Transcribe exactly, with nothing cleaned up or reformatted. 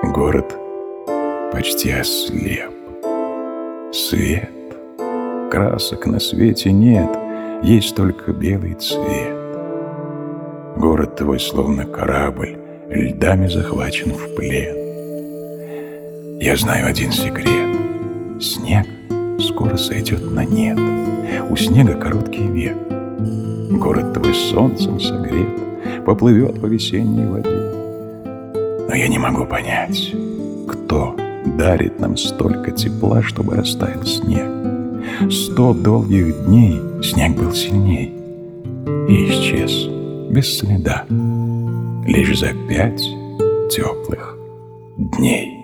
Город почти ослеп. Свет. Красок на свете нет, есть только белый цвет. Город твой словно корабль, льдами захвачен в плен. Я знаю один секрет. Снег скоро сойдет на нет. У снега короткий век. Город твой солнцем согрет, поплывет по весенней воде. Но я не могу понять, кто дарит нам столько тепла, чтобы растаял снег. Сто долгих дней снег был сильней и исчез без следа лишь за пять теплых дней.